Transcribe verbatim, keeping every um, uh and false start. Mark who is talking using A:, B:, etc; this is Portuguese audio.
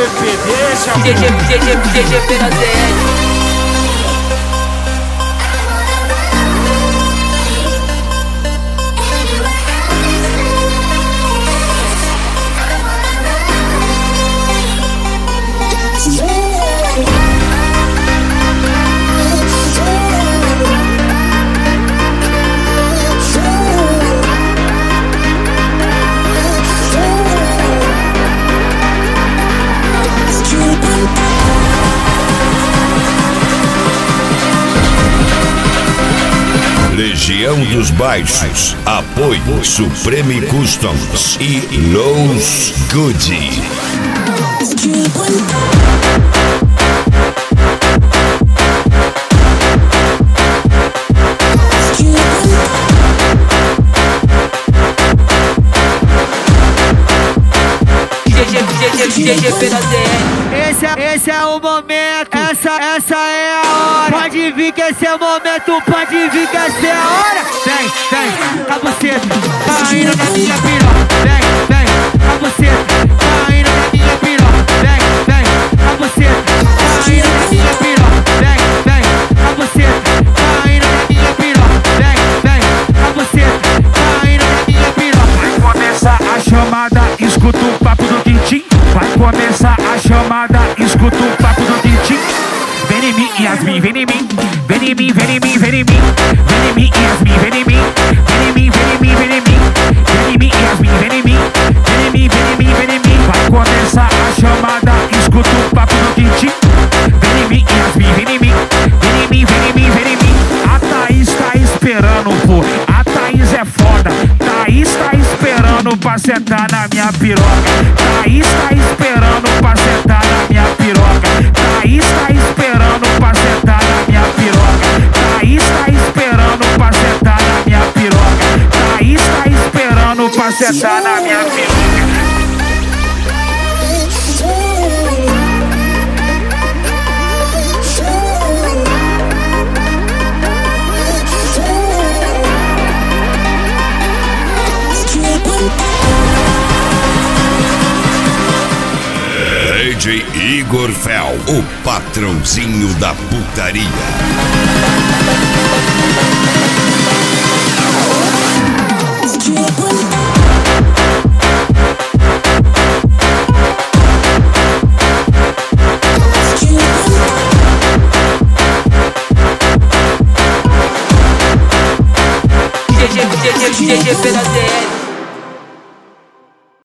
A: P, deixa.
B: G G, G G, G G P na Z L.
C: Legião dos Baixos, apoio Supreme Customs e Los Goody.
B: G G P na Z L.
D: Esse é, esse é o momento, essa, essa é a hora. Pode vir que esse é o momento, pode vir que essa é a hora. Vem, vem, a buceta, tá indo na minha piroca. Vem, vem, a buceta, tá indo na minha piroca. Vem, vem, a buceta, tá indo na minha piroca. Vem, vem, a buceta, tá indo na minha piroca. Vem, vem, a buceta, tá indo na minha piroca.
A: Vai começar a chamada, escuta o papo do Quintim. Vai começar a chamada, escuta o papo do Quintim. Vem em mim, Yasmin, vem em mim. Vem em mim, vem em mim, vem em mim. Vem em mim, Yasmin, vem em mim. Vem em mim, vem em mim, vem em mim. Vem em mim, Yasmin, vem em mim. Vem em mim, vem em mim, vem em mim. Vai começar a chamada, escuta o papo do Quintim. Vem em mim, Yasmin, vem em mim. Vem em mim, vem em mim, vem em mim. A Thaís tá esperando, pô. A Thaís é foda. Thaís tá esperando pra sentar na minha piroca. Thaís tá esperando pra sentar na minha piroca. Thaís tá esperando pra sentar na minha piroca. Thaís tá esperando pra sentar na minha piroca. Thaís tá esperando pra sentar na minha piroca.
C: D J Igor Fel, o patrãozinho da putaria.
B: G G, G G, G G P na Z L.